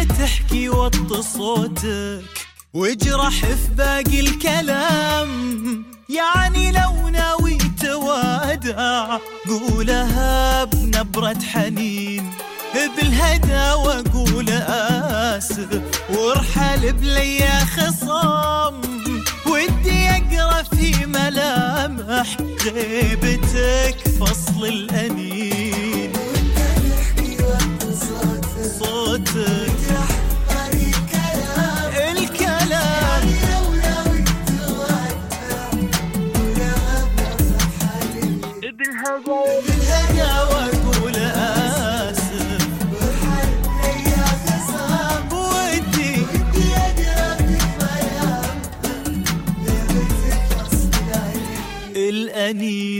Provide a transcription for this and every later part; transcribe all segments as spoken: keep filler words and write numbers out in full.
تحكي وطي صوتك واجرح في باقي الكلام. يعني لو ناوي تودع قولها بنبرة حنين بالهدى وقول آسف وارحل بليا خصام. ودي أقرأ في ملامح غيبتك فصل الأنين صوتك الكلام بالهدى وقول آسف ودي الأنين.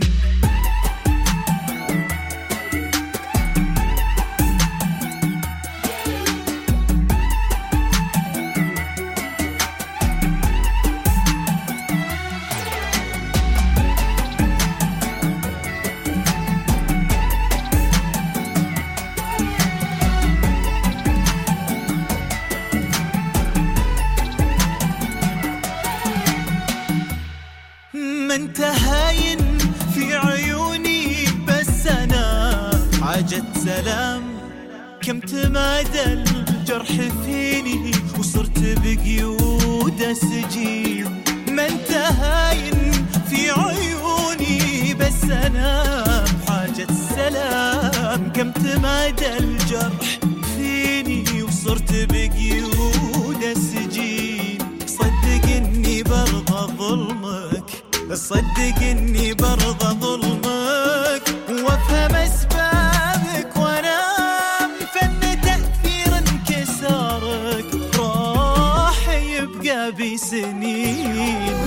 ما انت هاين في عيوني بس انا حاجة سلام. كم تمادى الجرح فيني وصرت بقيود سجين. ما انت هاين في عيوني بس انا بحاجة سلام. كم تمادى الجرح فيني وصرت بقيود سجين. صدق اني برضى ظلمك صدق اني برضى ظلمك وافهم اسبابك وانام فن تأثير انكسارك راح يبقى بسنين.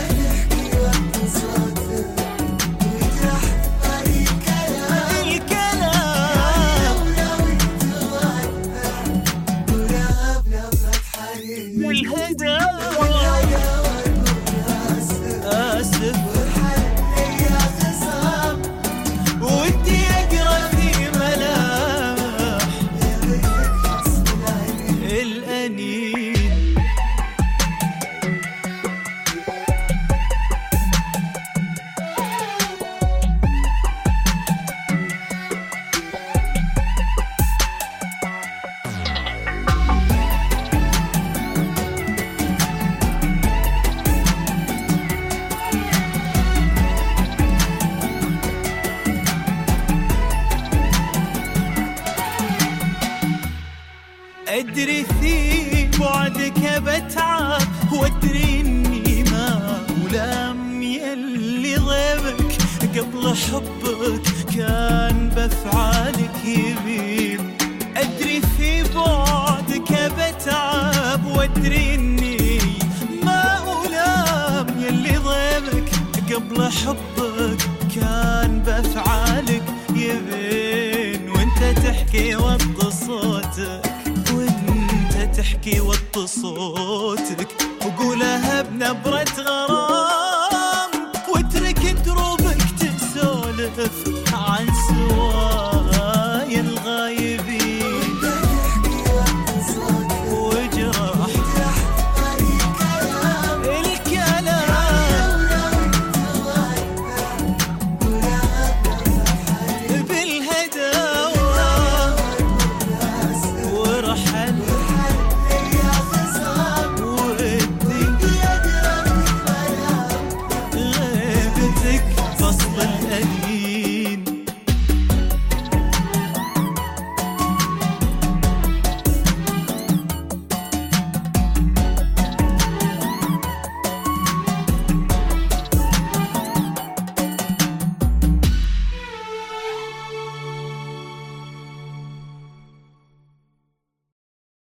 أدري في بعدك بتعب وأدري إني ما ولام يلي ضيبك قبل حبك كان بفعالك يبين. أدري في بعدك بتعب وأدري إني ما ولام يلي ضيبك قبل حبك كان بفعالك يبين. وانت تحكي وطي صوتك تحكي وطي صوتك وقولها بنبرة غرام.